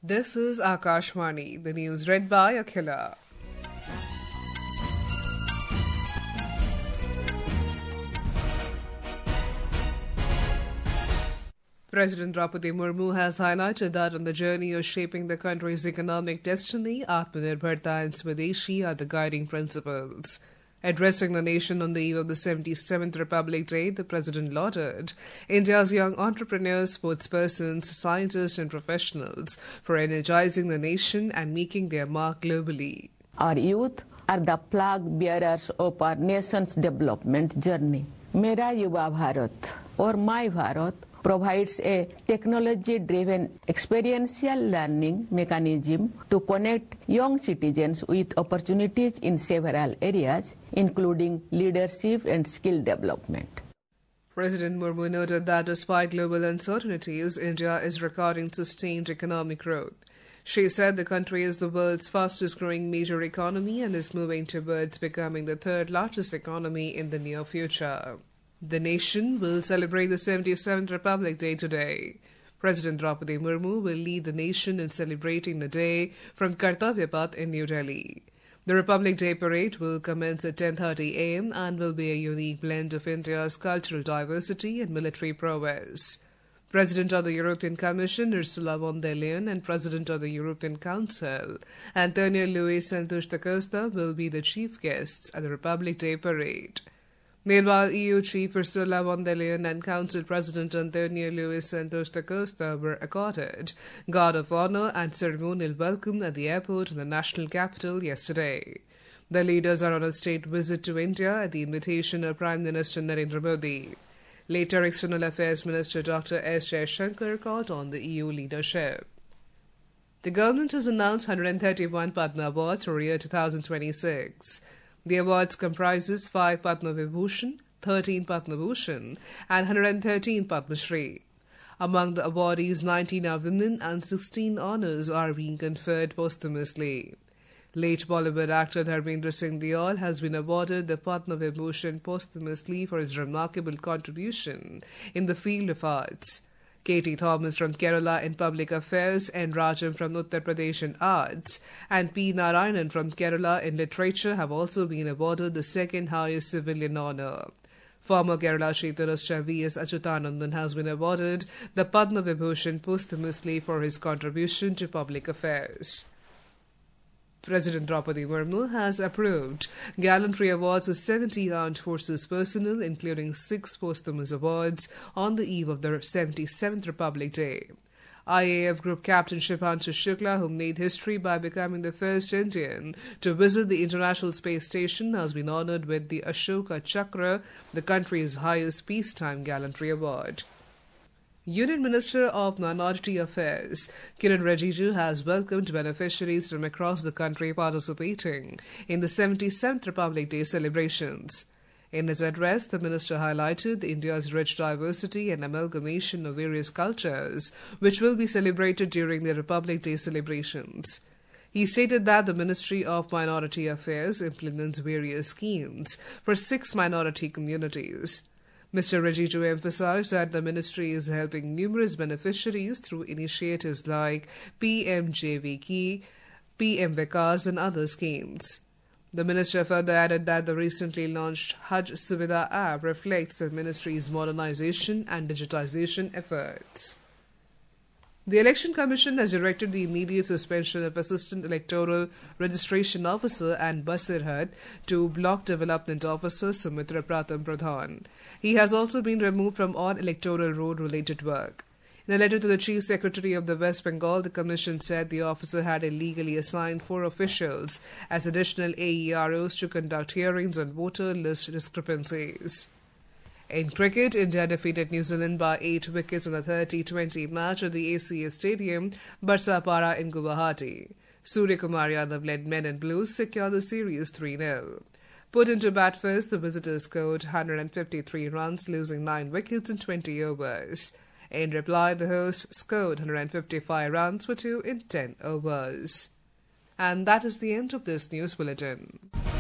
This is Akashvani, the news read by Akhila. President Draupadi Murmu has highlighted that on the journey of shaping the country's economic destiny, Atmanirbharta and Swadeshi are the guiding principles. Addressing the nation on the eve of the 77th Republic Day, the President lauded India's young entrepreneurs, sportspersons, scientists and professionals for energizing the nation and making their mark globally. Our youth are the flag bearers of our nation's development journey. Mera Yuva Bharat or My Bharat provides a technology-driven experiential learning mechanism to connect young citizens with opportunities in several areas, including leadership and skill development. President Murmu noted that despite global uncertainties, India is recording sustained economic growth. She said the country is the world's fastest-growing major economy and is moving towards becoming the third largest economy in the near future. The nation will celebrate the 77th Republic Day today. President Draupadi Murmu will lead the nation in celebrating the day from Kartavya Path in New Delhi. The Republic Day parade will commence at 10:30 a.m. and will be a unique blend of India's cultural diversity and military prowess. President of the European Commission, Ursula von der Leyen, and President of the European Council, Antonio Luis Santos da Costa, will be the chief guests at the Republic Day parade. Meanwhile, EU Chief Ursula von der Leyen and Council President Antonio Luis Santos da Costa were accorded Guard of Honor and ceremonial welcome at the airport in the national capital yesterday. The leaders are on a state visit to India at the invitation of Prime Minister Narendra Modi. Later, External Affairs Minister Dr. S. Jaishankar called on the EU leadership. The government has announced 131 Padma Awards for year 2026. The awards comprises 5 Padma Vibhushan, 13 Padma Bhushan and 113 Padma Shri. Among the awardees, 19 are women and 16 honours are being conferred posthumously. Late Bollywood actor Dharmendra Singh Deol has been awarded the Padma Vibhushan posthumously for his remarkable contribution in the field of arts. Katie Thomas from Kerala in Public Affairs, N. Rajam from Uttar Pradesh in Arts, and P. Narayanan from Kerala in Literature have also been awarded the second highest civilian honour. Former Kerala Chief Minister V.S. Achyutanandan has been awarded the Padma Vibhushan posthumously for his contribution to public affairs. President Draupadi Murmu has approved gallantry awards for 70 armed forces personnel, including 6 posthumous awards, on the eve of the 77th Republic Day. IAF Group Captain Shubhanshu Shukla, who made history by becoming the first Indian to visit the International Space Station, has been honoured with the Ashoka Chakra, the country's highest peacetime gallantry award. Union Minister of Minority Affairs Kiren Rijiju has welcomed beneficiaries from across the country participating in the 77th Republic Day celebrations. In his address, the minister highlighted India's rich diversity and amalgamation of various cultures, which will be celebrated during the Republic Day celebrations. He stated that the Ministry of Minority Affairs implements various schemes for 6 minority communities. Mr. Rijiju emphasized that the ministry is helping numerous beneficiaries through initiatives like PMJVK, PM Vikas and other schemes. The minister further added that the recently launched Hajj Suvidha app reflects the ministry's modernization and digitization efforts. The Election Commission has directed the immediate suspension of Assistant Electoral Registration Officer and Basirhat to Block Development Officer Sumitra Pratham Pradhan. He has also been removed from all electoral road-related work. In a letter to the Chief Secretary of the West Bengal, the Commission said the officer had illegally assigned 4 officials as additional AEROs to conduct hearings on voter list discrepancies. In cricket, India defeated New Zealand by 8 wickets in the 30-20 match at the ACA Stadium, Barsapara in Guwahati. Surya Kumar Yadav led Men in Blues secure the series 3-0. Put into bat first, the visitors scored 153 runs, losing 9 wickets in 20 overs. In reply, the hosts scored 155 runs for 2 in 10 overs. And that is the end of this news bulletin.